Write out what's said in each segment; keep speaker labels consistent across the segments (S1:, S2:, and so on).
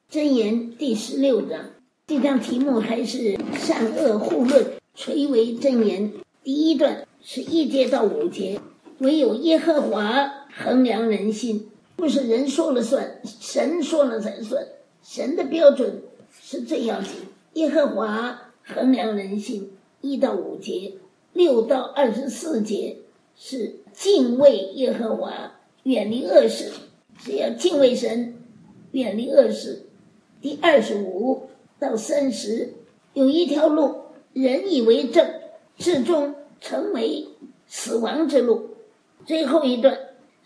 S1: 箴言第16章，这章题目还是善恶互论，垂为箴言。第一段是1节到5节，唯有耶和华衡量人心，不是人说了算，神说了才算，神的标准是最要紧。耶和华衡量人心，1到5节，6到24节是敬畏耶和华，远离恶事，是要敬畏神，远离恶事。第25到30，有一条路，人以为正，至终成为死亡之路。最后一段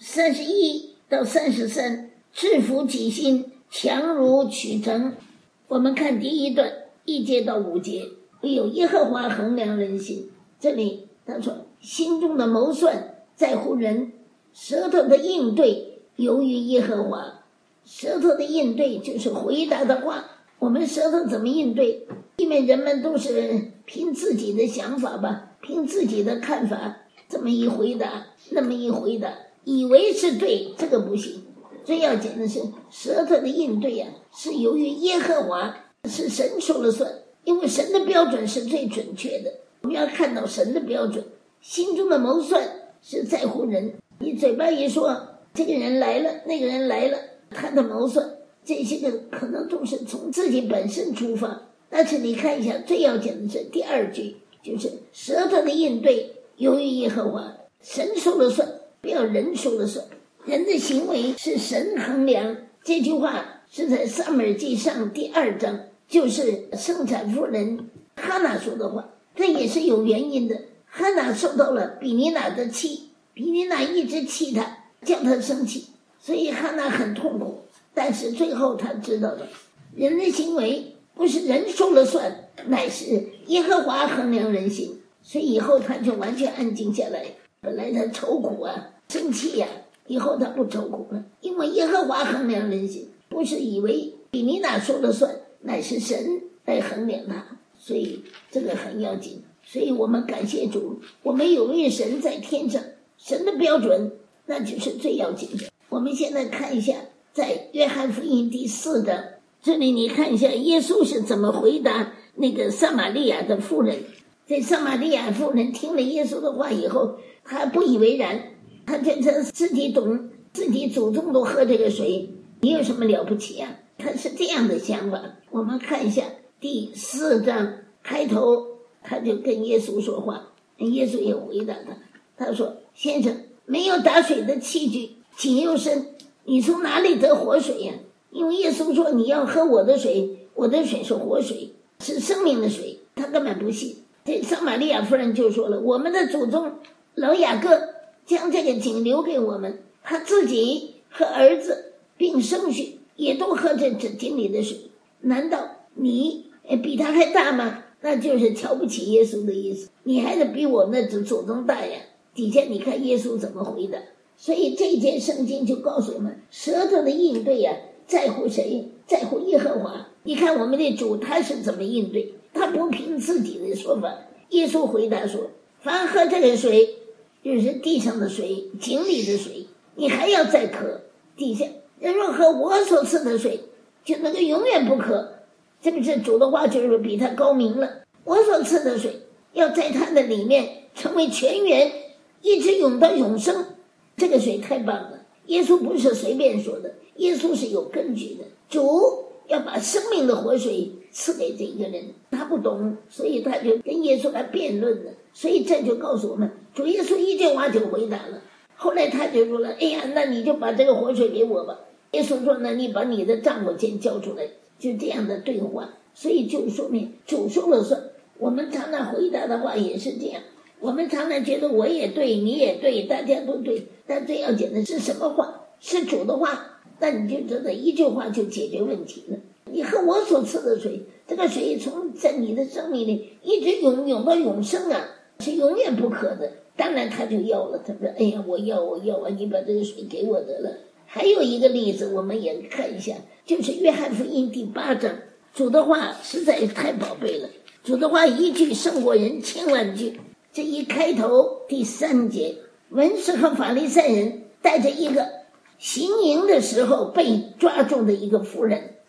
S1: 31到33，制服己心，强如取成。我们看第一段1节到5节，唯有耶和华衡量人心。这里他说，心中的谋算在乎人，舌头的应对由于耶和华。舌头的应对就是回答的话，我们舌头怎么应对？因为人们都是凭自己的想法吧，凭自己的看法，这么一回答，那么一回答，以为是对，这个不行。最要紧的是舌头的应对啊，是由于耶和华，是神说了算，因为神的标准是最准确的。我们要看到神的标准，心中的谋算是在乎人。你嘴巴一说，这个人来了，那个人来了，他的谋算，这些个可能都是从自己本身出发。但是你看一下，最要紧的是第2句，就是舌头的应对由于耶和华，神说了算，不要人说了算。人的行为是神衡量，这句话是在撒母耳记上第2章，就是生产妇人哈拿说的话，这也是有原因的。哈拿受到了比尼娜的气，比尼娜一直气他，叫他生气，所以哈拿很痛苦。但是最后他知道了，人的行为不是人说了算，乃是耶和华衡量人心。所以以后他就完全安静下来，本来他愁苦啊，生气啊，以后他不愁苦了，因为耶和华衡量人心，不是以为比尼娜说了算，乃是神来衡量他，所以这个很要紧。所以我们感谢主，我们有位神在天上，神的标准那就是最要紧的。我们现在看一下，在约翰福音第4章，这里你看一下耶稣是怎么回答那个撒玛利亚的妇人。这撒玛利亚妇人听了耶稣的话以后，她不以为然，她觉得自己懂，自己祖宗都喝这个水，你有什么了不起啊？她是这样的想法。我们看一下第4章开头，他就跟耶稣说话，耶稣也回答他，他说，先生，没有打水的器具，井又深，你从哪里得活水呀？因为耶稣说，你要喝我的水，我的水是活水，是生命的水。他根本不信。这撒玛利亚夫人就说了，我们的祖宗老雅各将这个井留给我们，他自己和儿子并生婿也都喝这井里的水，难道你比他还大吗？那就是瞧不起耶稣的意思，你还得比我们的祖宗大呀。底下你看耶稣怎么回答。所以这件圣经就告诉我们，舌头的应对啊，在乎谁？在乎耶和华。你看我们的主他是怎么应对，他不凭自己的说法。耶稣回答说，凡喝这个水，就是地上的水，井里的水，你还要再渴。底下人若喝我所赐的水，就能够永远不渴。这不是主的话，就是比他高明了。我所赐的水要在他的里面成为泉源，一直涌到永生。这个水太棒了，耶稣不是随便说的，耶稣是有根据的。主要把生命的活水赐给这个人，他不懂，所以他就跟耶稣来辩论了。所以这就告诉我们，主耶稣一句话就回答了。后来他就说了，哎呀，那你就把这个活水给我吧。耶稣说，那你把你的账目先交出来。就这样的对话，所以就说明主说了算。我们常常回答的话也是这样，我们常常觉得我也对，你也对，大家都对，但最要紧的是什么话？是主的话，那你就知道一句话就解决问题了。你喝我所赐的水，这个水在你的生命里一直涌到永生啊，是永远不渴的。当然他就要了，他说，哎呀，我要啊，你把这个水给我得了。还有一个例子我们也看一下，就是约翰福音第8章，主的话实在太宝贝了，主的话一句胜过人千万句。这一开头第3节，文士和法利赛人带着一个行淫的时候被抓住的一个妇人，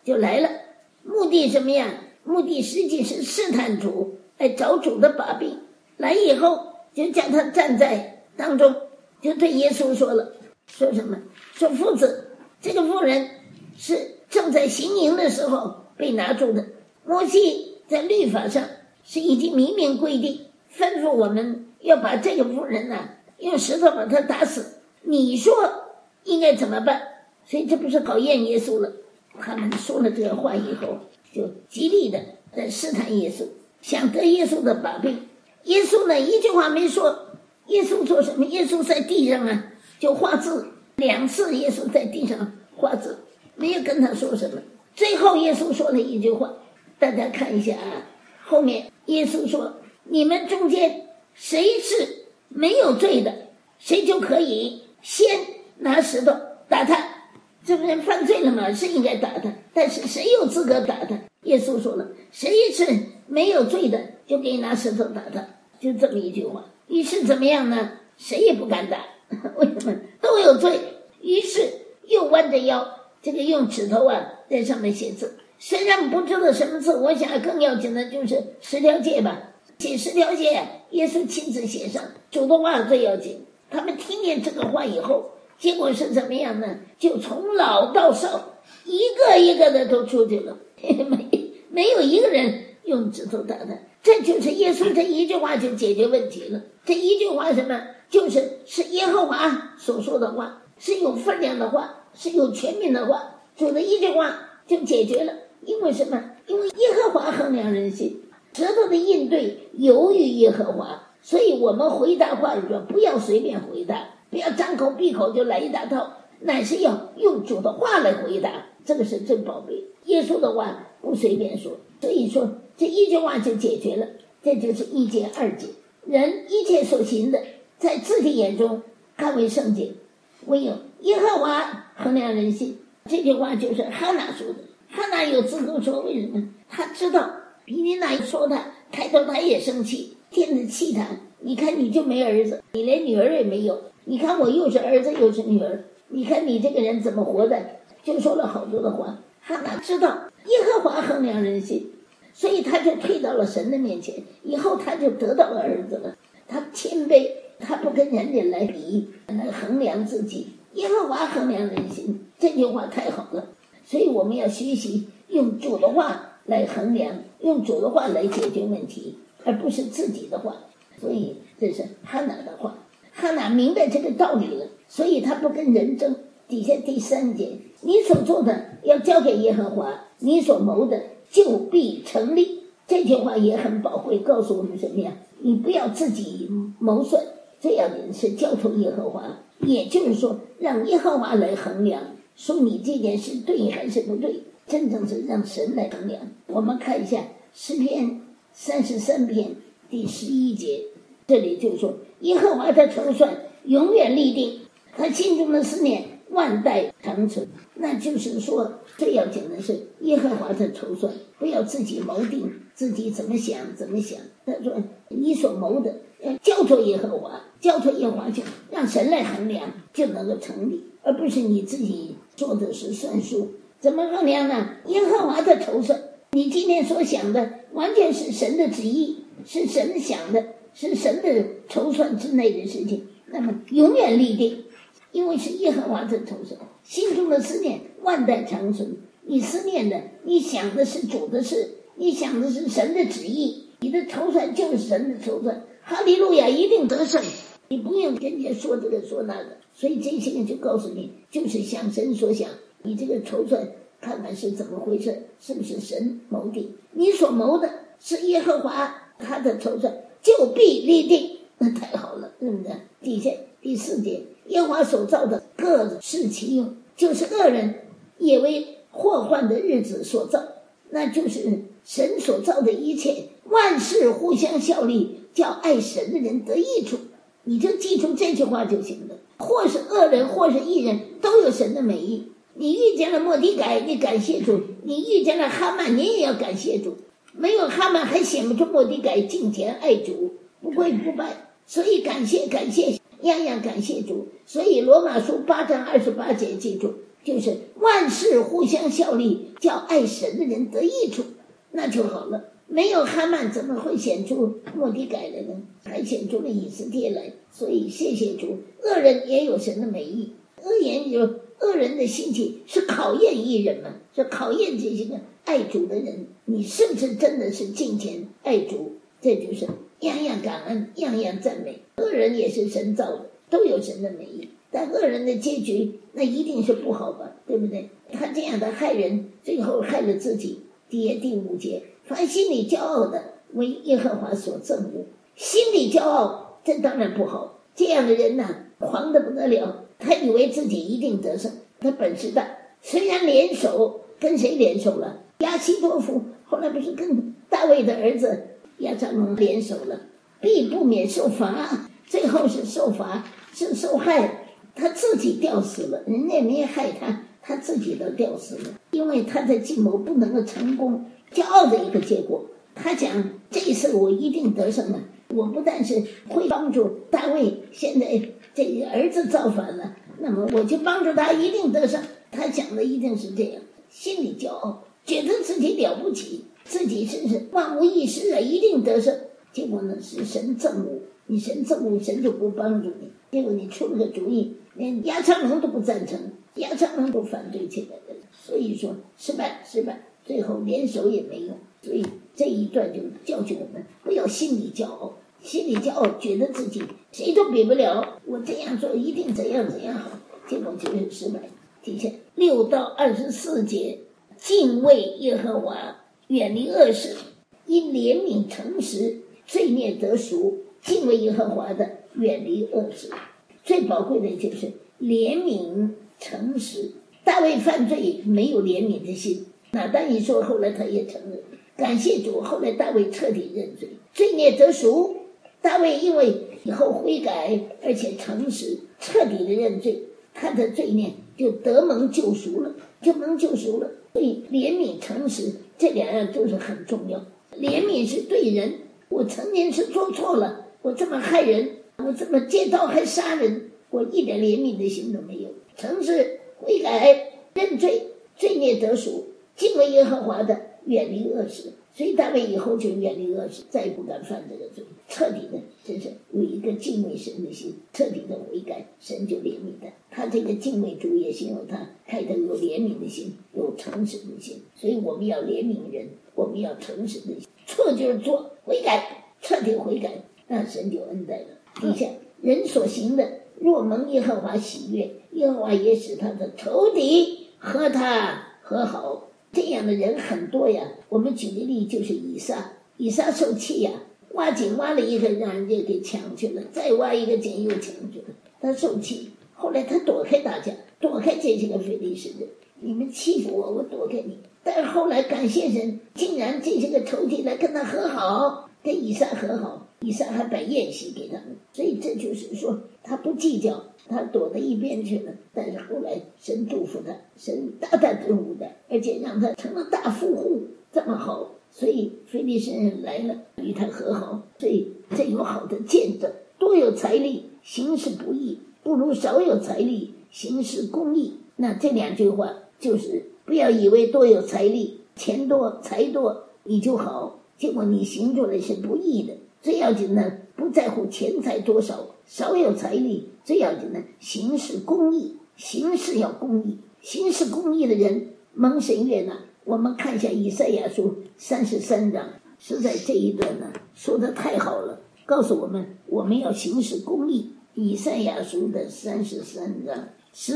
S1: 就来了，目的什么呀？目的实际是试探主，来找主的把柄。来以后就叫他站在当中，就对耶稣说了，说什么？说夫子，这个妇人是正在行淫的时候被拿住的。摩西在律法上是已经明明规定，吩咐我们要把这个妇人用石头把她打死。你说应该怎么办？所以这不是考验耶稣了。他们说了这个话以后，就极力的在试探耶稣，想得耶稣的把柄。耶稣呢，一句话没说。耶稣做什么？耶稣在地上就画字，2次耶稣在地上画字，没有跟他说什么。最后耶稣说了一句话，大家看一下后面耶稣说，你们中间谁是没有罪的，谁就可以先拿石头打他。这个人犯罪了嘛，是应该打他，但是谁有资格打他？耶稣说了，谁是没有罪的，就给你拿石头打他，就这么一句话。于是怎么样呢？谁也不敢打，为什么？都有罪。于是又弯着腰，这个用指头在上面写字。虽然不知道什么字，我想更要紧的就是10条诫吧。写10条诫，耶稣亲自写上，主的话最要紧。他们听见这个话以后，结果是怎么样呢？就从老到少，一个一个的都出去了，没有一个人用指头打他。这就是耶稣这一句话就解决问题了。这一句话什么？是耶和华所说的话，是有分量的话，是有权柄的话。主的一句话就解决了。因为什么？因为耶和华衡量人心，舌头的应对由于耶和华。所以我们回答话语说，不要随便回答，不要张口闭口就来一大套，乃是要用主的话来回答，这个是真宝贝。耶稣的话不随便说，所以说这一句话就解决了。这就是1节2节，人一切所行的，在自己眼中看为圣洁，唯有耶和华衡量人心。这句话就是哈拿说的。哈拿有资格说，为什么？他知道比尼娜说他，抬头他也生气，天子气他。你看你就没儿子，你连女儿也没有，你看我又是儿子又是女儿，你看你这个人怎么活的？就说了好多的话。哈拿知道耶和华衡量人心，所以他就退到了神的面前，以后他就得到了儿子了。他谦卑，他不跟人家来比，来衡量自己。耶和华衡量人心，这句话太好了。所以我们要学习用主的话来衡量，用主的话来解决问题，而不是自己的话。所以这是哈拿的话。哈拿明白这个道理了，所以他不跟人争。底下第3节，你所做的要交给耶和华，你所谋的就必成立。这句话也很宝贵，告诉我们什么呀？你不要自己谋算，这样的是交托耶和华，也就是说让耶和华来衡量，说你这件事对还是不对，真正是让神来衡量。我们看一下诗篇33篇第11节，这里就说耶和华的筹算永远立定，他心中的思念万代长存。那就是说最要紧的是耶和华的筹算，不要自己谋定自己怎么想。他说你所谋的要交托耶和华，交托耶和华就让神来衡量，就能够成立，而不是你自己做的是算数。怎么衡量呢？耶和华的筹算，你今天所想的完全是神的旨意，是神想的，是神的筹算之内的事情，那么永远立定，因为是耶和华的筹算。心中的思念万代长存，你思念的，你想的是主的事，你想的是神的旨意，你的筹算就是神的筹算。哈利路亚，一定得胜，你不用跟人家说这个说那个。所以这些人就告诉你，就是想神所想，你这个筹算看看是怎么回事，是不是神谋定？你所谋的是耶和华他的筹算，就必立定。那太好了，对不对？底下第4节，耶和华所造的各适其用，就是恶人也为祸患的日子所造，那就是神所造的一切，万事互相效力，叫爱神的人得益处。你就记住这句话就行了。或是恶人或是义人，都有神的美意。你遇见了末底改，你感谢主；你遇见了哈曼，你也要感谢主。没有哈曼还显不出末底改敬虔爱主，不跪不拜。所以感谢，样样感谢主。所以罗马书8章28节记住， 就是万事互相效力，叫爱神的人得益处，那就好了。没有哈曼怎么会显出末底改来呢？还显出了以斯帖来。所以谢谢主，恶人也有神的美意。恶人的心情是考验义人嘛，是考验这些个爱主的人，你是不是真的是敬虔爱主？这就是样样感恩，样样赞美。恶人也是神造的，都有神的美意，但恶人的结局那一定是不好吧，对不对？他这样的害人，最后害了自己。第5节，凡心里骄傲的，为耶和华所憎恶。心里骄傲，这当然不好。这样的人呢，狂得不得了，他以为自己一定得胜，他本事大。虽然联手，跟谁联手了？亚希多弗，后来不是跟大卫的儿子亚撒龙联手了，必不免受罚。最后是受罚，是受害，他自己吊死了，人家没害他，他自己都吊死了，因为他的计谋不能够成功，骄傲的一个结果。他讲这一次我一定得胜了，我不但是会帮助大卫，现在这个儿子造反了，那么我就帮助他一定得胜。他讲的一定是这样，心里骄傲，觉得自己了不起，自己是万无一失啊，一定得胜。结果呢是神憎恶你，神憎恶，神就不帮助你。结果你出了个主意，连亚撒龙都不赞成，亚撒龙都反对起来了。所以说失败，最后联手也没用。所以这一段就教训我们不要心里骄傲，心里骄傲觉得自己谁都比不了，我这样做一定怎样好，结果就是失败。底下6到24节，敬畏耶和华，远离恶事，因怜悯诚实，罪孽得赎。敬畏耶和华的，远离恶事。最宝贵的就是怜悯诚实。大卫犯罪没有怜悯的心，拿但一说后来他也承认，感谢主，后来大卫彻底认罪，罪孽得赎。大卫因为以后悔改，而且诚实，彻底的认罪，他的罪孽就得蒙救赎了，所以怜悯诚实这2样都是很重要。怜悯是对人，我曾经是做错了，我这么害人，我这么借刀还杀人，我一点怜悯的心都没有。诚实悔改认罪，罪孽得赎，敬畏耶和华的，远离恶事。所以大卫以后就远离恶事，再也不敢犯这个罪，彻底的真是有一个敬畏神的心，彻底的悔改，神就怜悯他。他这个敬畏主也是有他开头有怜悯的心，有诚实的心。所以我们要怜悯人，我们要诚实的心，错就是错，悔改，彻底悔改，那神就恩待了。底下人所行的，若蒙耶和华喜悦，耶和华也使他的仇敌和他和好。这样的人很多呀，我们举个例，就是以撒受气呀，挖井挖了一个让人家给抢去了，再挖一个井又抢去了，他受气，后来他躲开大家，躲开这些个非利士人，你们欺负我，我躲开你。但是后来感谢神，竟然这些个仇敌来跟他和好，跟以撒和好，以撒还摆宴席给他们。所以这就是说他不计较，他躲到一边去了。但是后来神祝福他，神大大祝福他，而且让他成了大富户，这么好。所以非利士人来了与他和好，所以这有好的见证。多有财力行事不义，不如少有财力行事公义。那这2句话就是不要以为多有财力，钱多财多你就好，结果你行出来是不义的。最要紧的不在乎钱财多少，少有财力，最要紧的行事公义，行事要公义，行事公义的人蒙神悦纳。我们看一下以赛亚书33章，实在这一段呢说得太好了，告诉我们我们要行事公义。以赛亚书的33章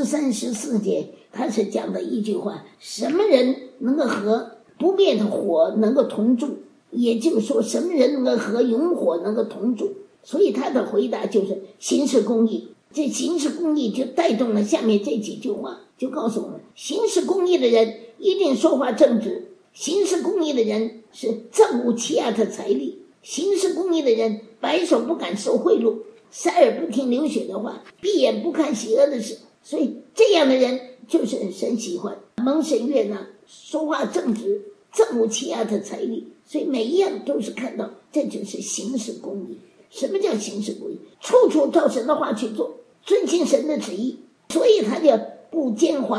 S1: 13、14节，他是讲的一句话，什么人能够和不灭的火能够同住，也就是说什么人能够和永火能够同住。所以他的回答就是行事公义。这行事公义就带动了下面这几句话，就告诉我们行事公义的人一定说话正直，行事公义的人是憎恶欺压的财力，行事公义的人白手不敢受贿赂，塞耳不听流血的话，闭眼不看邪恶的事。所以这样的人就是神喜欢，蒙神悦纳，说话正直，憎恶欺压的财力。所以每一样都是看到这就是行事公义。什么叫行事公义？处处照神的话去做，遵行神的旨意。所以他叫不奸猾，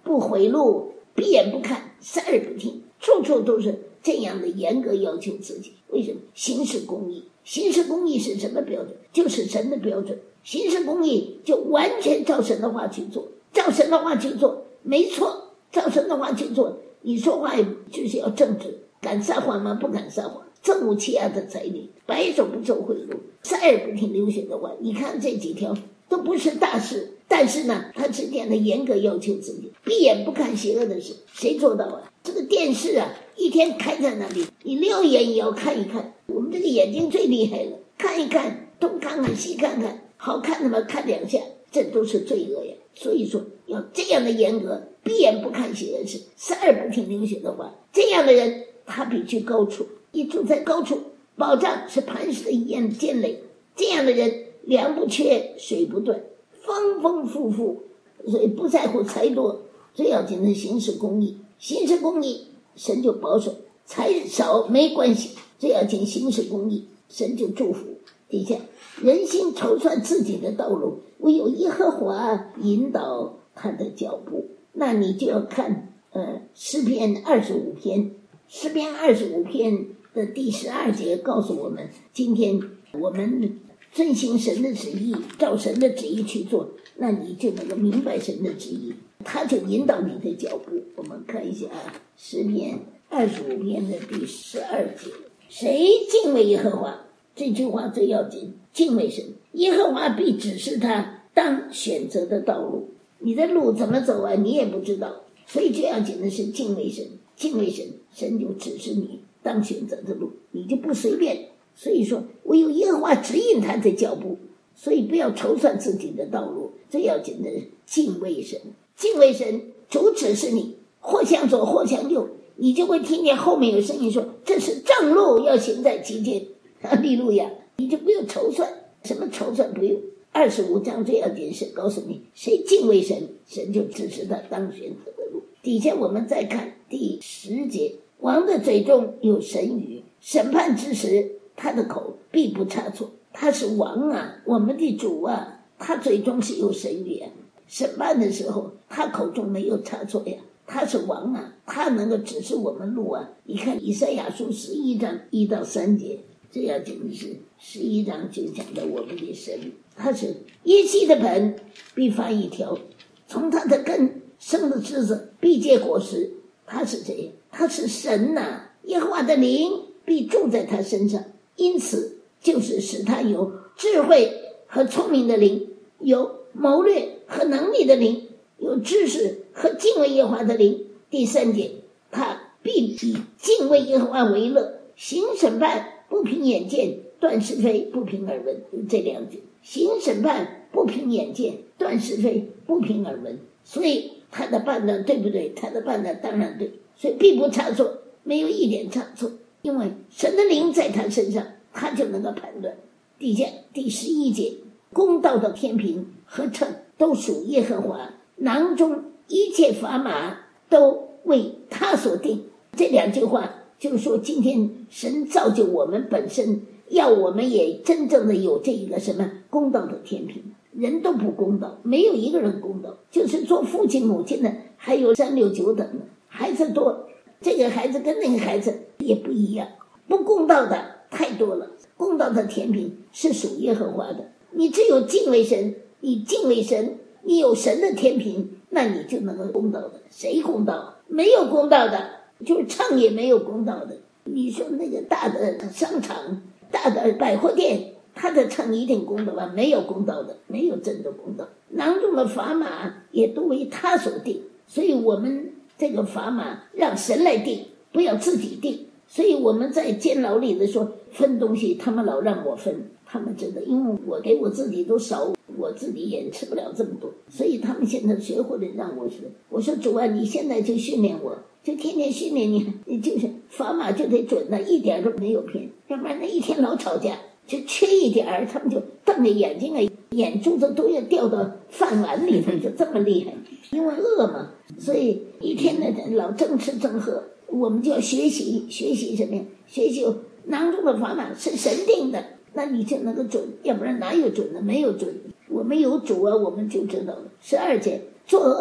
S1: 不回路，闭眼不看，视而不听，处处都是这样的严格要求自己。为什么？行使公义。行使公义是什么标准？就是神的标准。行使公义就完全照神的话去做，照神的话去做，没错，照神的话去做。你说话就是要正直，敢撒谎吗？不敢撒谎。憎恶欺压的财力，白手不受贿赂，视而不听流血的话。你看这几条都不是大事，但是呢，他是这样的严格要求自己，闭眼不看邪恶的事，谁做到啊？这个电视啊，一天开在那里，你6眼也要看一看。我们这个眼睛最厉害了，看一看，东看看西看看，好看的嘛看2下，这都是罪恶呀。所以说要这样的严格，闭眼不看邪恶事，视而不听流血的话。这样的人，他比居高处，一住在高处，保障是磐石的一样坚垒。这样的人，粮不缺，水不断，丰丰富富，所以不在乎财多，最要紧的行使公义。行使公义，神就保守；财少没关系，最要紧行使公义，神就祝福。底下人心筹算自己的道路，唯有耶和华引导他的脚步。那你就要看诗篇25篇，诗篇25篇的第12节告诉我们，今天我们遵行神的旨意，照神的旨意去做，那你就能够明白神的旨意，他就引导你的脚步。我们看一下诗篇25篇的第12节，谁敬畏耶和华？这句话最要紧，敬畏神，耶和华必指示他当选择的道路。你的路怎么走啊？你也不知道，所以最要紧的是敬畏神，敬畏神，神就指示你当选择的路，你就不随便。所以说唯有耶和华指引他的脚步，所以不要筹算自己的道路，最要紧的是敬畏神。敬畏神，主指示你或向左或向右，你就会听见后面有声音说这是正路，要行在其间。哈利路亚！你就不用筹算，什么筹算不用。25章最要紧是告诉你，谁敬畏神，神就指示他当选择的路。底下我们再看第10节，王的嘴中有神语，审判之时，他的口必不差错。他是王啊，我们的主啊，他嘴中是有神语啊。审判的时候，他口中没有差错呀。他是王啊，他能够指示我们路啊。你看以赛亚书11章1到3节。这要紧的是11章就讲到我们的神，他是耶西的盆必发一条，从他的根生的枝子必结果实。他是这样，他是神啊，耶和华的灵必住在他身上，因此就是使他有智慧和聪明的灵，有谋略和能力的灵，有知识和敬畏耶和华的灵。第3节，他必以敬畏耶和华为乐，行审判不凭眼见，断是非不凭耳闻。这2句，行审判不凭眼见，断是非不凭耳闻。所以他的判断对不对？他的判断当然对，所以并不差错，没有一点差错，因为神的灵在他身上，他就能够判断。底下第11节，公道的天平和秤都属耶和华，囊中一切砝码都为他所定。这2句话就是说，今天神造就我们本身，要我们也真正的有这一个什么公道的天平。人都不公道，没有一个人公道，就是做父亲母亲的还有3、6、9等的孩子多，这个孩子跟那个孩子也不一样，不公道的太多了。公道的天平是属耶和华的，你只有敬畏神，你敬畏神，你有神的天平，那你就能够公道的。谁公道？没有公道的，就是秤也没有公道的。你说那个大的商场、大的百货店，他的秤一定公道吧？没有公道的，没有真的公道。囊中的砝码也都为他所定，所以我们这个砝码让神来定，不要自己定。所以我们在监牢里的说分东西，他们老让我分，他们真的，因为我给我自己都少，我自己也吃不了这么多，所以他们现在学会了让我分。我说主啊，你现在就训练我，就天天训练你就是砝码就得准的，一点都没有偏，要不然那一天老吵架，就缺一点儿，他们就瞪着眼睛啊，眼珠子都要掉到饭碗里头，就这么厉害。因为饿嘛，所以一天的老争吃争喝。我们就要学习什么呀？学习囊中的砝码是神定的，那你就能够准，要不然哪有准的？没有准。我们有主啊，我们就知道了。12节，作恶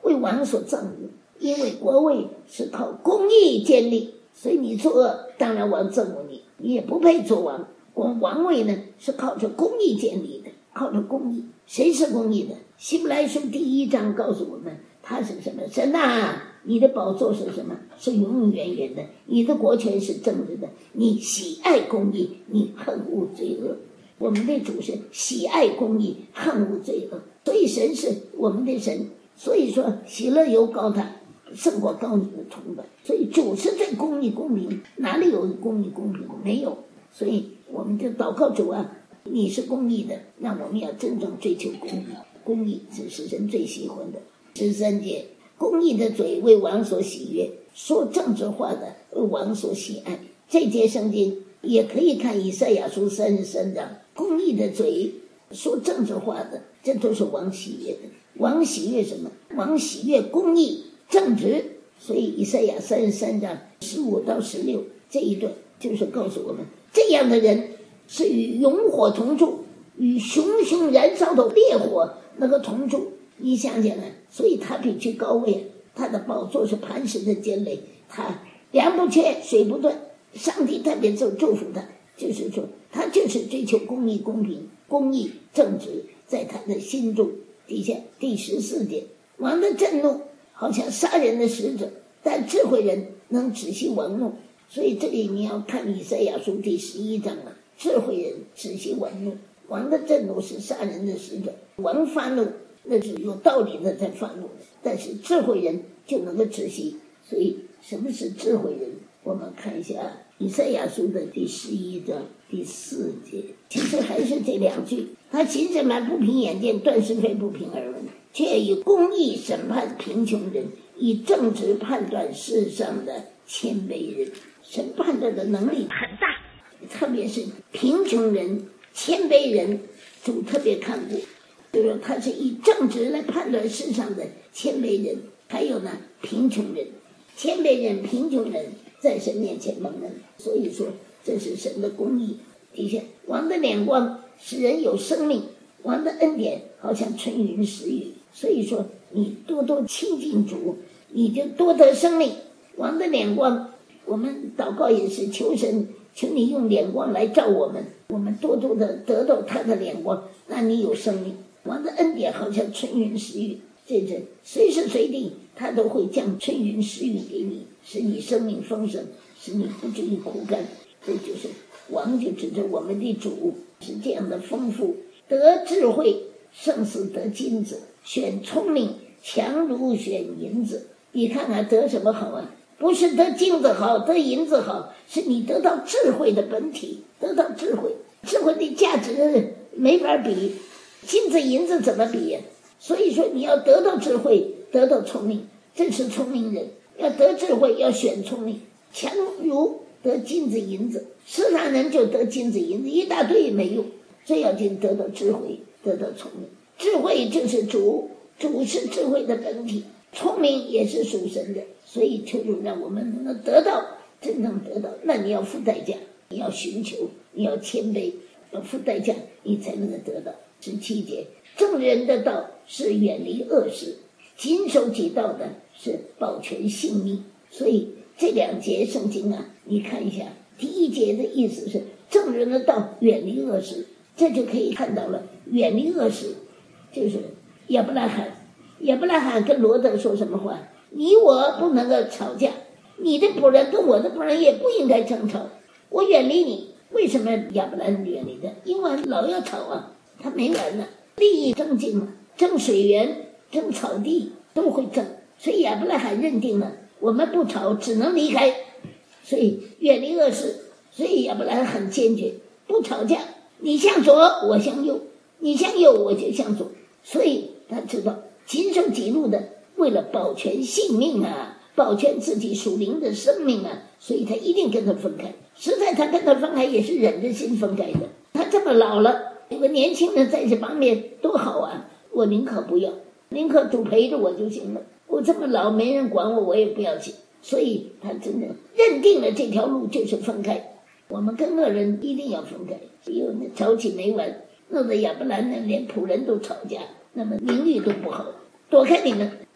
S1: 为王所憎恶，因为国位是靠公义建立，所以你作恶，当然王憎恶你，你也不配做王。王位呢是靠着公义建立的，靠着公义。谁是公义的？希伯来书第1章告诉我们，他是什么？神啊，你的宝座是什么？是永永远远的，你的国权是正直的，你喜爱公义，你恨恶罪恶。我们的主是喜爱公义，恨恶罪恶，所以神是我们的神。所以说喜乐由高他，胜过高你的同伴。所以主是最公义公平，哪里有公义公平？没有。所以我们就祷告主啊，你是公义的，让我们要真正追求公义。公义是神最喜欢的。13节，公义的嘴为王所喜悦，说正直话的为王所喜爱。这节圣经也可以看以赛亚书33章，公义的嘴说正直话的，这都是王喜悦的。王喜悦什么？王喜悦公义正直。所以以赛亚33章15到16这一段就是告诉我们，这样的人是与勇火同住，与熊熊燃烧的烈火那个同住。你想想啊，所以他比居高位，他的宝座是磐石的坚垒，他粮不缺，水不断。上帝特别祝福他，就是说他就是追求公义公平，公义正直在他的心中。底下第14节，王的震怒好像杀人的使者，但智慧人能止息王怒。所以这里你要看以赛亚书第11章啊，智慧人止息王怒。王的震怒是杀人的使者，王发怒那是有道理的在发怒，但是智慧人就能够止息。所以什么是智慧人？我们看一下以赛亚书的第11章第4节，其实还是这2句，他行审判不凭眼见，断是非不凭耳闻，却以公义审判贫穷人，以正直判断世上的谦卑人。神判断的能力很大，特别是贫穷人、谦卑人，主特别看顾，就是说他是以正直来判断世上的谦卑人，还有呢贫穷人、谦卑人、贫穷人在神面前蒙恩。所以说这是神的公义。底下，王的脸光使人有生命，王的恩典好像春云时雨。所以说你多多亲近主，你就多得生命。王的脸光，我们祷告也是求神，求你用脸光来照我们，我们多多的得到他的脸光，那你有生命。王的恩典好像春云时雨，这随时随地他都会降春云时雨给你，使你生命丰盛，使你不至于枯干。这就是王就指着我们的主是这样的丰富。得智慧胜似得金子，选聪明强如选银子。你看看得什么好啊？不是得金子好，得银子好，是你得到智慧的本体，得到智慧。智慧的价值没法比，金子银子怎么比呀？所以说你要得到智慧，得到聪明，这是聪明人。要得智慧要选聪明，强如得金子银子。世上人就得金子银子一大堆也没用，最要紧得到智慧，得到聪明。智慧就是主是智慧的本体，聪明也是属神的。所以求主让我们能得到，真正得到，那你要付代价，你要寻求，你要谦卑，要付代价，你才能够得到。17节，正人的道是远离恶事，谨守己道的是保全性命。所以这2节圣经啊，你看一下，第1节的意思是正人的道远离恶事，这就可以看到了，远离恶事就是亚伯拉罕跟罗德说什么话？你我不能够吵架，你的仆人跟我的仆人也不应该争吵，我远离你。为什么亚伯拉罕远离的？因为老要吵啊，他没完了，利益争竞嘛，争水源、争草地都会争。所以亚伯拉罕认定了，我们不吵只能离开，所以远离恶事。所以亚伯拉罕很坚决，不吵架，你向左我向右，你向右我就向左。所以他知道谨守己路的，为了保全性命啊，保全自己属灵的生命啊，所以他一定跟他分开。实在他跟他分开也是忍着心分开的。他这么老了，有个年轻人在这方面多好啊，我宁可不要，宁可主陪着我就行了。我这么老没人管我，我也不要紧。所以他真的认定了这条路就是分开。我们跟恶人一定要分开，因为那吵起没完，弄得亚伯兰连仆人都吵架，那么名誉都不好，躲开你们。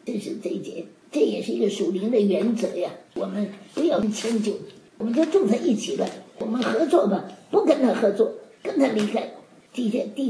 S1: 这是这一节，这也是一个属灵的原则呀。我们不要迁就，我们就住在一起了，我们合作吧，不跟他合作，跟他离开。第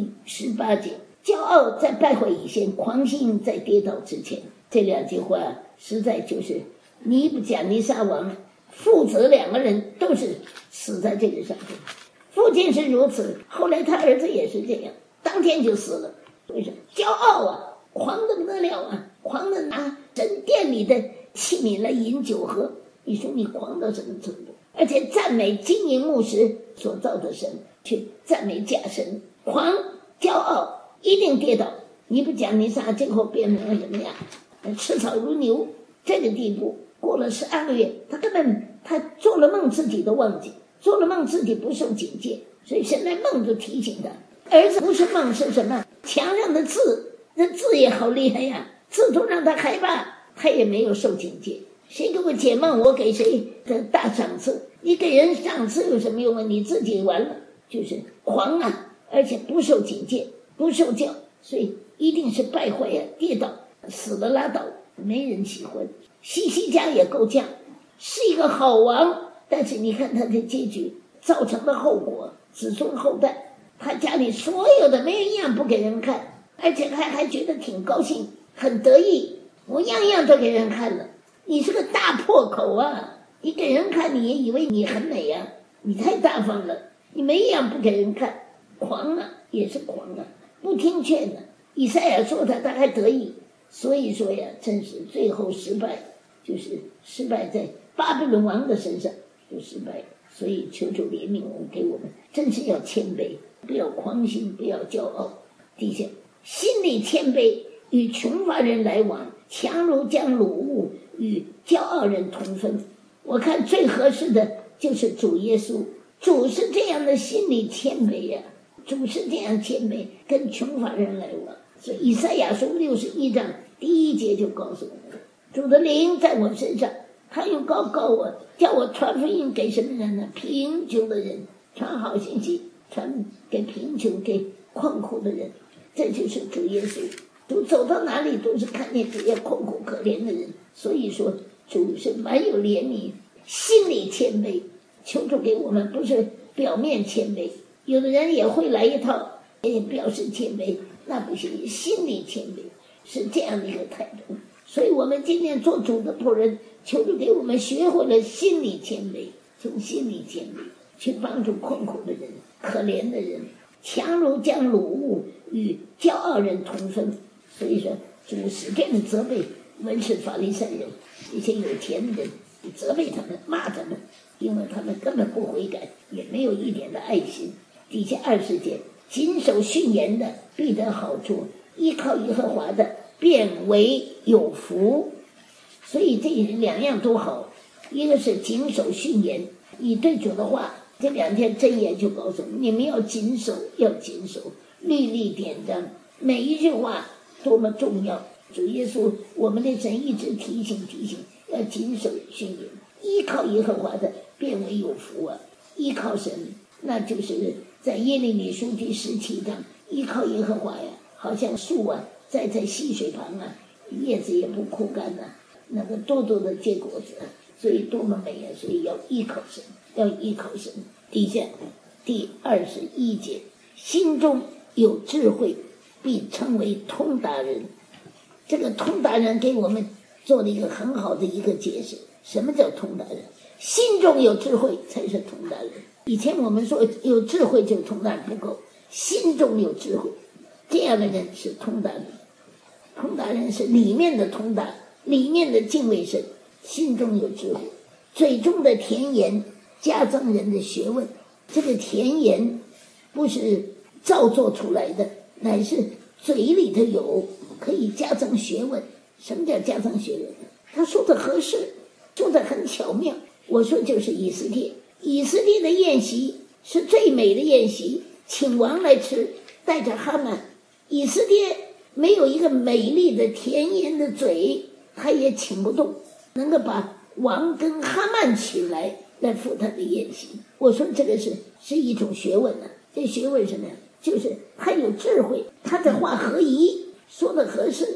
S1: 18节，骄傲在败坏以前，狂心在跌倒之前。这两句话实在就是尼布甲尼撒王父子两个人都是死在这个上面。父亲是如此，后来他儿子也是这样，当天就死了。为什么？骄傲啊，狂得不得了啊，狂的拿神殿里的器皿来饮酒喝。你说你狂到什么程度？而且赞美金银木石所造的神，去赞美假神，狂骄傲一定跌倒。你不讲尼撒最后变成了什么样？吃草如牛，这个地步。过了12个月，他做了梦自己都忘记，做了梦自己不受警戒，所以现在梦就提醒他，儿子不是梦是什么？墙上的字，那字也好厉害呀，字都让他害怕，他也没有受警戒。谁给我解梦，我给谁的大赏赐。你给人赏赐有什么用啊？你自己完了，就是狂啊，而且不受警戒，不受教，所以一定是败坏啊，跌倒，死了拉倒，没人喜欢。西西家也够呛，是一个好王，但是你看他的结局造成的后果，子孙后代，他家里所有的没有一样不给人看，而且还觉得挺高兴，很得意，我样样都给人看了。你是个大破口啊，你给人看你也以为你很美啊，你太大方了，你没一样不给人看，狂啊，也是狂啊，不听劝的。以赛亚说他还得意，所以说呀，真是最后失败，就是失败在巴比伦王的身上就失败了。所以求主怜悯我们，给我们真是要谦卑，不要狂心，不要骄傲。第三，心里谦卑，与穷乏人来往，强如将掳物与骄傲人同分。我看最合适的就是主耶稣，主是这样的心里谦卑呀，主是这样谦卑，跟穷乏人来往。所以以赛亚书61章第1节就告诉我们，主的灵在我身上，他又高我，叫我传福音给什么人呢？贫穷的人，传好信息，传给贫穷给困苦的人。这就是主耶稣，主走到哪里都是看见这些困苦可怜的人。所以说主是蛮有怜悯，心里谦卑。求主给我们不是表面谦卑，有的人也会来一套也表示谦卑，那不行，心里谦卑是这样的一个态度。所以我们今天做主的仆人，求主给我们学会了心里谦卑，从心里谦卑去帮助困苦的人，可怜的人，强如将掳物与骄傲人同分。所以说主使这样责备文士法利赛人，一些有钱的人，责备他们，骂他们，因为他们根本不悔改，也没有一点的爱心。底下20节，谨守训言的必得好处，依靠耶和华的便为有福。所以这两样都好，一个是谨守训言，你对主的话，这2天箴言就告诉你们要谨守，要谨守，律例典章，每一句话多么重要。主耶稣我们的神一直提醒要谨守训言，依靠耶和华的便为有福啊。依靠神，那就是在耶利米书第17章，依靠耶和华呀，好像树啊栽在溪水旁啊，叶子也不枯干啊，那个多多的结果子，所以多么美啊！所以要依靠神，要依靠神。底下第21节，心中有智慧，必称为通达人。这个通达人给我们做了一个很好的一个解释。什么叫通达人？心中有智慧才是通达人。以前我们说有智慧就通达人不够，心中有智慧，这样的人是通达人。通达人是里面的通达，里面的敬畏神，心中有智慧。嘴中的甜言加增人的学问，这个甜言不是造作出来的，乃是嘴里头有，可以加增学问。什么叫加增学问？他说的合适，说的很巧妙。我说就是以斯帖，以斯帖的宴席是最美的宴席，请王来吃，带着哈曼。以斯帖没有一个美丽的甜言的嘴，他也请不动，能够把王跟哈曼请来赴他的宴席。我说这个是一种学问啊。这学问什么呀？就是他有智慧，他的话合宜，说的合适。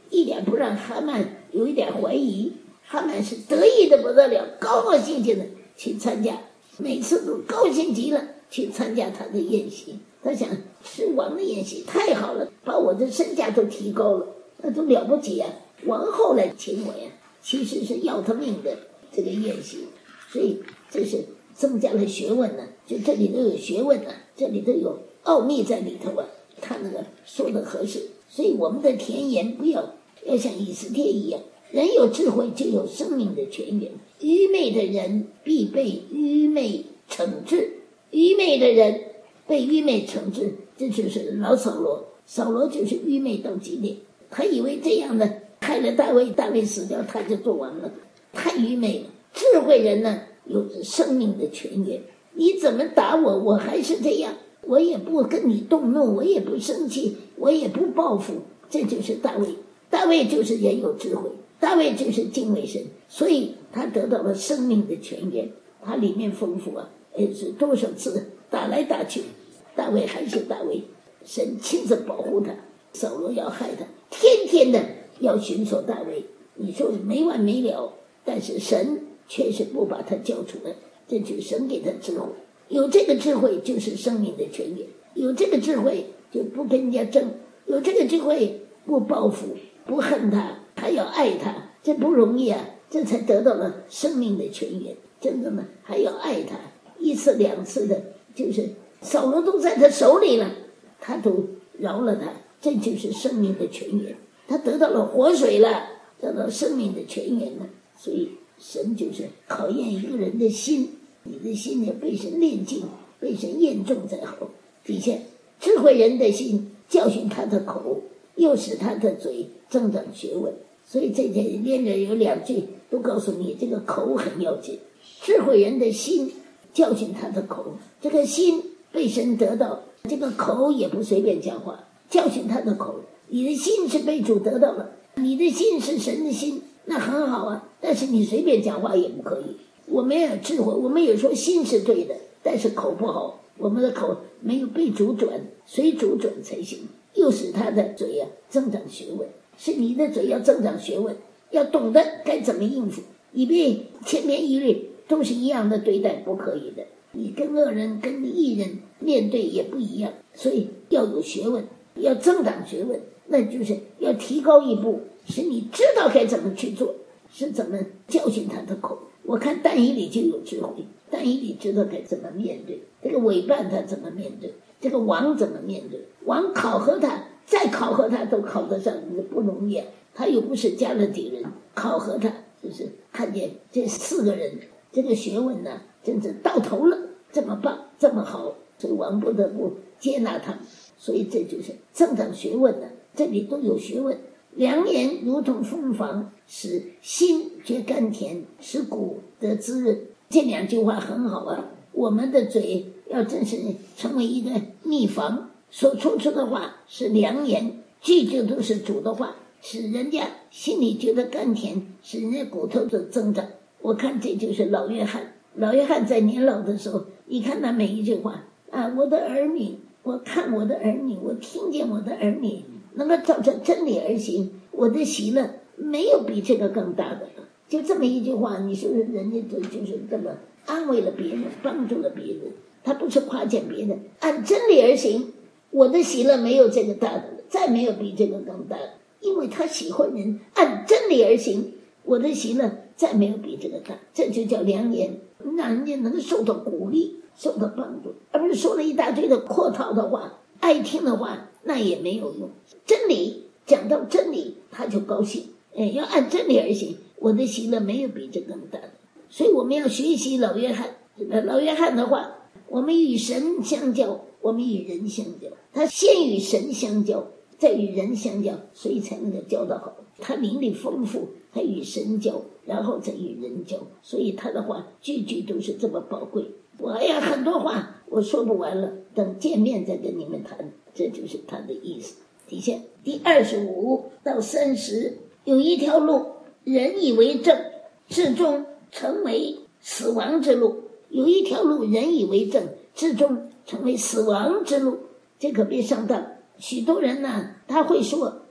S1: 一点不让哈曼有一点怀疑。哈曼是得意的不得了，高高兴兴的去参加，每次都高兴极了去参加他的宴席。他想吃王的宴席太好了，把我的身价都提高了，那都了不起啊！王后来请我呀，其实是要他命的这个宴席，所以这是增加了学问呢，就这里都有学问呢，这里都有奥秘在里头啊。他那个说的合适，所以我们的甜言不要像以斯帖一样，人有智慧就有生命的泉源。愚昧的人必被愚昧惩治，愚昧的人被愚昧惩治，这就是老扫罗。扫罗就是愚昧到极点，他以为这样呢害了大卫，大卫死掉他就做完了，太愚昧了。智慧人呢有着生命的泉源，你怎么打我，我还是这样，我也不跟你动怒，我也不生气，我也不报复。这就是大卫，大卫就是人有智慧，大卫就是敬畏神，所以他得到了生命的泉源。他里面丰富啊，是多少次打来打去，大卫还是大卫，神亲自保护他。扫罗要害他，天天的要寻索大卫，你说没完没了，但是神确实不把他交出来，这就是神给他智慧。有这个智慧就是生命的泉源，有这个智慧就不跟人家争，有这个智慧不报复，不恨他，还要爱他，这不容易啊，这才得到了生命的泉源。真的呢，还要爱他，一次两次的，就是扫罗都在他手里了，他都饶了他，这就是生命的泉源。他得到了活水了，得到生命的泉源了。所以神就是考验一个人的心，你的心要被神炼净，被神验中才好。底下智慧人的心教训他的口，又使他的嘴增长学问。所以这连着有两句都告诉你，这个口很要紧。智慧人的心教训他的口，这个心被神得到，这个口也不随便讲话，教训他的口。你的心是被主得到了，你的心是神的心，那很好啊，但是你随便讲话也不可以。我们要有智慧，我们有时候心是对的，但是口不好，我们的口没有被主转，随主转才行。又使他的嘴增长学问，是你的嘴要增长学问，要懂得该怎么应付，你别千篇一律都是一样的对待，不可以的。你跟恶人跟义人面对也不一样，所以要有学问，要增长学问，那就是要提高一步，使你知道该怎么去做，是怎么教训他的口。我看但以理就有智慧，但以理知道该怎么面对这个伪扮，他怎么面对这个王，怎么面对王，考核他，再考核他都考得上，不容易啊。他又不是加勒底人，考核他就是看见这4个人这个学问呢真是到头了，这么棒这么好，所以王不得不接纳他们。所以这就是增长学问呢，这里都有学问。良言如同蜂房，使心觉甘甜，使骨得滋润。这2句话很好啊，我们的嘴要真是成为一个蜜房，所说出的话是良言，句句都是主的话，使人家心里觉得甘甜，使人家骨头的增长。我看这就是老约翰，老约翰在年老的时候，你看他每一句话啊，我的儿女，我看我的儿女，我听见我的儿女能够照着真理而行，我的喜乐没有比这个更大的了。就这么一句话，你说人家就是这么安慰了别人，帮助了别人，他不是夸奖别人，按真理而行，我的喜乐没有这个大的了，再没有比这个更大的，因为他喜欢人按真理而行，我的喜乐再没有比这个大。这就叫良言，让人家能受到鼓励，受到帮助，而不是说了一大堆的阔套的话，爱听的话那也没有用。真理讲到真理他就高兴，要按真理而行，我的喜乐没有比这更大的。所以我们要学习老约翰，老约翰的话，我们与神相交，我们与人相交，他先与神相交，再与人相交，所以才能够交得好。他灵力丰富，他与神交，然后再与人交，所以他的话句句都是这么宝贵。我很多话我说不完了，等见面再跟你们谈，这就是他的意思。底下第25到30，有一条路，人以为正，至终成为死亡之路。有一条路，人以为正，至终成为死亡之路。这可别上当。许多人呢，他会说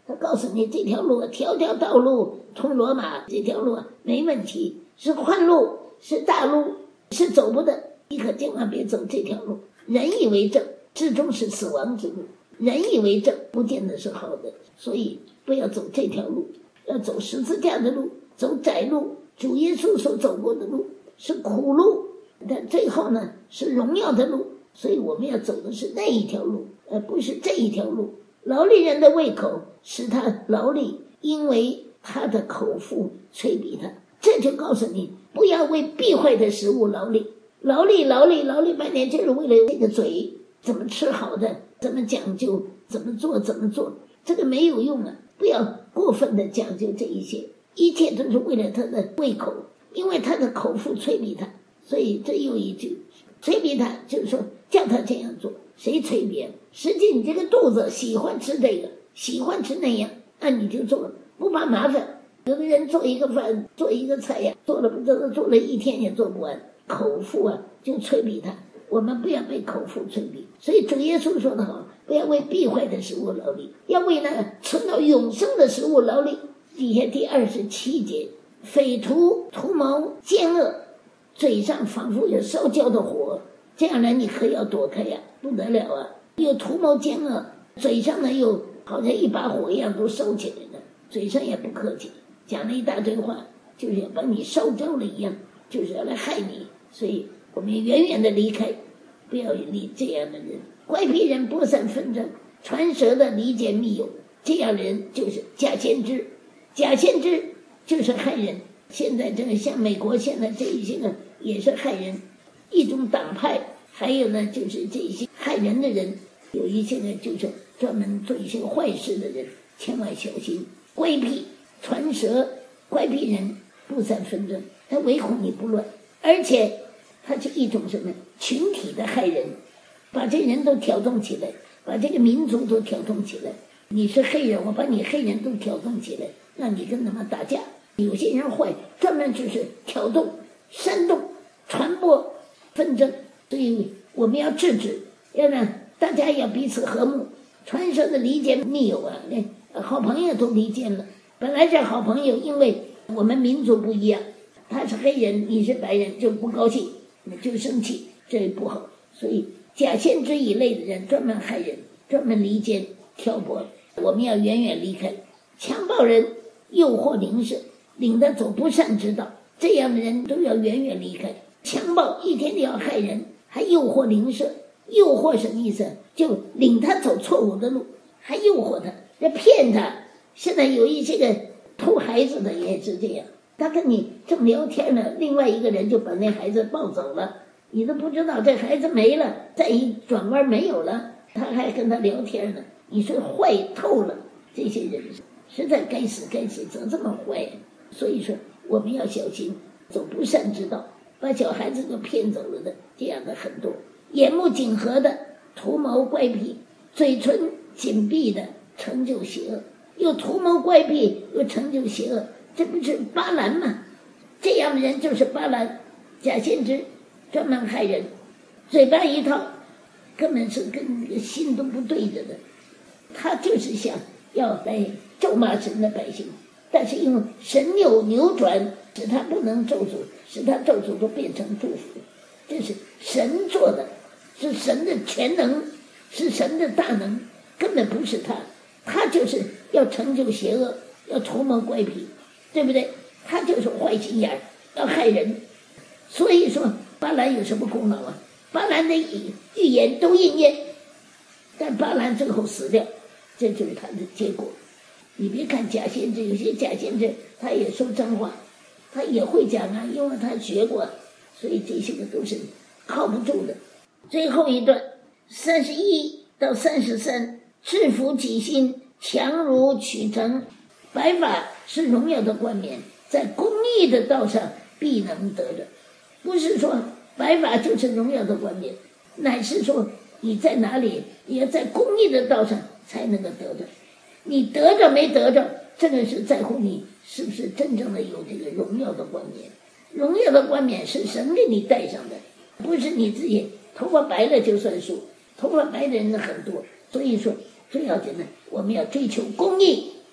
S1: 他告诉你这条路，条条道路通罗马，这条路没问题，是宽路，是大路，是走不得，你可千万别走这条路。人以为正，至终是死亡之路。人以为正，不见得是好的，所以不要走这条路，要走十字架的路，走窄路。主耶稣所走过的路是苦路，但最后呢是荣耀的路，所以我们要走的是那一条路，而不是这一条路。劳力人的胃口使他劳力，因为他的口腹催逼他。这就告诉你，不要为必坏的食物劳力，劳力半天，就是为了这个嘴怎么吃好的，怎么讲究，怎么做，这个没有用啊！不要过分的讲究这一些，一切都是为了他的胃口，因为他的口腹催逼他。所以这又一句，催逼他就是说叫他这样做。谁催逼？实际你这个肚子喜欢吃这个，喜欢吃那样，那你就做，不怕麻烦。有的人做一个饭，做一个菜呀，做了一天也做不完，口腹啊就催逼他。我们不要被口腹催逼。所以主耶稣说得好，不要为必坏的食物劳力，要为那存到永生的食物劳力。底下第27节，匪徒图谋奸恶，嘴上仿佛有烧焦的火，这样人你可要躲开呀，不得了啊！有图谋奸恶，嘴上呢又好像一把火一样都烧起来了，嘴上也不客气，讲了一大堆话，就是要把你烧焦了一样，就是要来害你。所以我们远远的离开，不要理这样的人。乖僻人播散纷争，传舌的离间密友，这样的人就是假先知。假先知就是害人。现在这个像美国现在这一些呢也是害人，一种党派，还有呢就是这些害人的人，有一些呢就是专门做一些坏事的人，千万小心。乖僻传舌，乖僻人不散纷争，他唯恐你不乱，而且他是一种什么群体的害人，把这人都挑动起来，把这个民族都挑动起来。你是黑人，我把你黑人都挑动起来，让你跟他们打架。有些人坏，专门就是挑动、煽动、传播纷争，所以我们要制止，要让大家要彼此和睦。传说的离间密友啊，好朋友都离间了。本来是好朋友，因为我们民族不一样，他是黑人，你是白人，就不高兴，就生气，这不好。所以假先知一类的人专门害人，专门离间挑拨，我们要远远离开。强暴人诱惑邻舍，领他走不善之道，这样的人都要远远离开。强暴一天都要害人，还诱惑邻舍。诱惑什么意思？就领他走错误的路，还诱惑他，要骗他。现在有一些个偷孩子的也是这样，他跟你正聊天呢，另外一个人就把那孩子抱走了，你都不知道这孩子没了，再一转弯没有了，他还跟他聊天呢。你说坏透了，这些人实在该死，怎么这么坏？所以说我们要小心，走不善之道，把小孩子都骗走了的，这样的很多。眼目紧合的图谋乖僻，嘴唇紧闭的成就邪恶，又图谋乖僻又成就邪恶，这不是巴兰吗？这样的人就是巴兰，假先知，专门害人，嘴巴一套，根本是跟心都不对着的。他就是想要来咒骂神的百姓，但是因为神有扭转，使他不能咒诅，使他咒诅都变成祝福。这是神做的，是神的全能，是神的大能，根本不是他。他就是要成就邪恶，要图谋乖僻，对不对？他就是坏心眼，要害人。所以说巴兰有什么功劳啊？巴兰的预言都应验，但巴兰最后死掉，这就是他的结果。你别看假先知，有些假先知他也说真话，他也会讲啊，因为他学过，所以这些个都是靠不住的。最后一段31到33，制服己心，强如取成。白发是荣耀的冠冕，在公义的道上必能得着。不是说白发就是荣耀的冠冕，乃是说你在哪里，也在公义的道上才能够得着。你得着没得着，这个是在乎你是不是真正的有这个荣耀的冠冕。荣耀的冠冕是神给你戴上的，不是你自己头发白了就算数。头发白的人很多，所以说最要紧的我们要追求公义，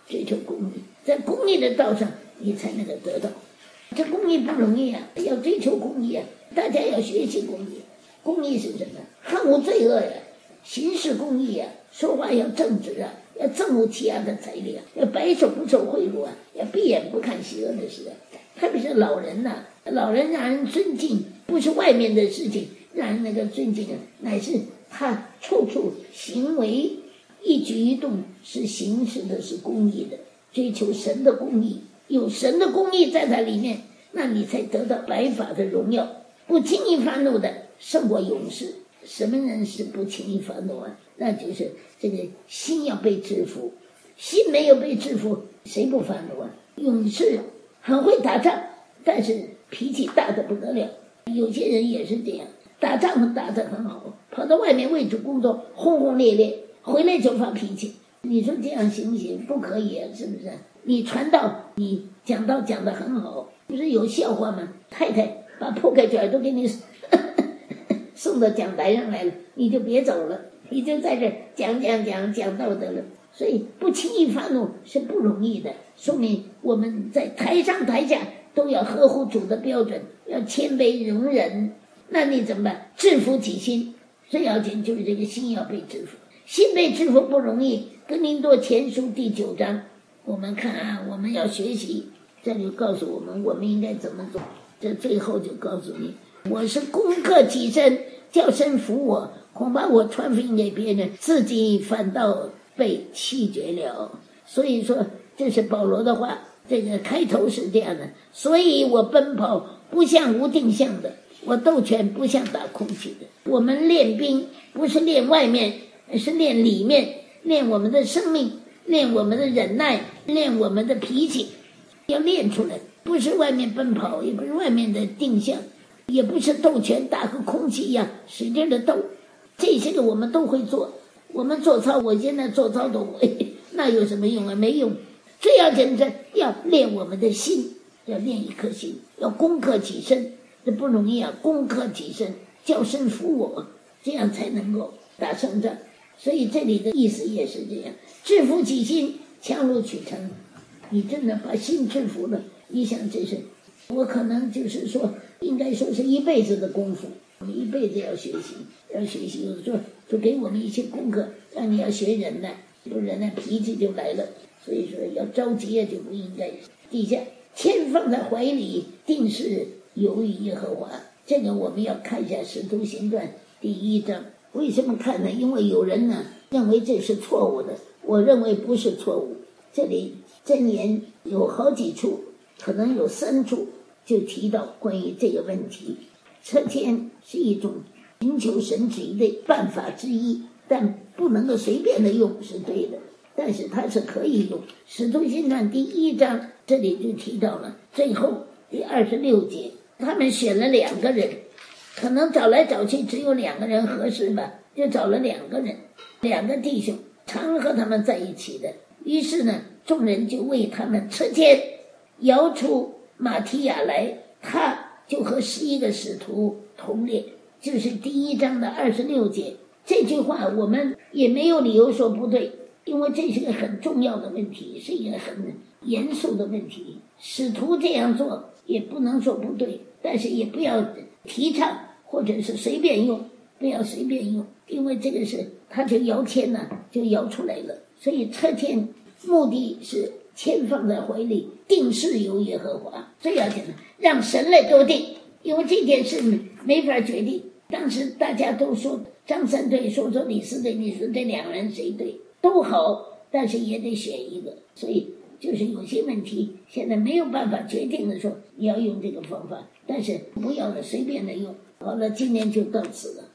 S1: 追求公义，在公义的道上你才能够得到。这公义不容易啊，要追求公义啊，大家要学习公义。公义是什么？恨无罪恶呀，行事公义啊，说话要正直啊，要憎恶欺压的财力啊，要白手不受贿赂啊，要闭眼不看邪恶的事啊。特别是老人呐，老人让人尊敬，不是外面的事情让人那个尊敬啊，乃是他处处行为一举一动是行使的是公义的，追求神的公义，有神的公义在它里面，那你才得到白发的荣耀。不轻易发怒的胜过勇士。什么人是不轻易发怒啊？那就是这个心要被制服，心没有被制服，谁不发怒啊？勇士很会打仗，但是脾气大得不得了。有些人也是这样，打仗打得很好，跑到外面为主工作，轰轰烈烈，回来就发脾气。你说这样行不行？不可以啊，是不是？你传道，你讲道讲得很好，不是有笑话吗？太太把铺盖卷都给你送到讲台上来了，你就别走了，你就在这讲道德了。所以不轻易发怒是不容易的，说明我们在台上台下都要合乎主的标准，要谦卑容忍。那你怎么办？制服己心，最要紧就是这个心要被制服。心被制服不容易。哥林多前书第9章，我们看啊，我们要学习，这就告诉我们我们应该怎么做。这最后就告诉你，我是攻克己身，叫神服我，恐怕我传福音给别人，自己反倒被弃绝了。所以说这是保罗的话，这个开头是这样的，所以我奔跑不像无定向的，我斗拳不像打空气的。我们练兵不是练外面，是练里面，练我们的生命，练我们的忍耐，练我们的脾气，要练出来。不是外面奔跑，也不是外面的定向，也不是斗拳打和空气一样使劲的斗，这些个我们都会做。我们做操，我现在做操都会，那有什么用啊？没用。最要紧的要练我们的心，要练一颗心，要攻克己身，这不容易啊！攻克己身，叫神服我，这样才能够打胜仗。所以这里的意思也是这样，制服己心，强如取成。你真的把心制服了，你想这是我可能就是说应该说是一辈子的功夫，我们一辈子要学习。有的时候就给我们一些功课，让你要学忍耐，不忍耐脾气就来了。所以说要着急就不应该。底下谦放在怀里，定是由于耶和华。这个我们要看一下《使徒行传》第1章。为什么看呢？因为有人呢认为这是错误的，我认为不是错误。这里箴言有好几处，可能有3处就提到关于这个问题。车签是一种寻求神旨意的办法之一，但不能够随便的用是对的，但是它是可以用。使徒行传第1章这里就提到了，最后第26节，他们选了2个人，可能找来找去只有2个人合适吧，就找了2个人，2个弟兄常和他们在一起的。于是呢，众人就为他们车签，摇出马提亚来，他就和11个使徒同列。就是第1章的26节。这句话我们也没有理由说不对，因为这是个很重要的问题，是一个很严肃的问题。使徒这样做也不能说不对，但是也不要提倡或者是随便用，不要随便用，因为这个是他就摇签呢，就摇出来了。所以车签目的是签放在怀里，定是由耶和华。最要紧的让神来多定，因为这件事没法决定。当时大家都说张三对，说李四对，你说这2人谁对都好，但是也得选一个。所以就是有些问题现在没有办法决定的说你要用这个方法，但是不要随便的用。好了，今天就到此了。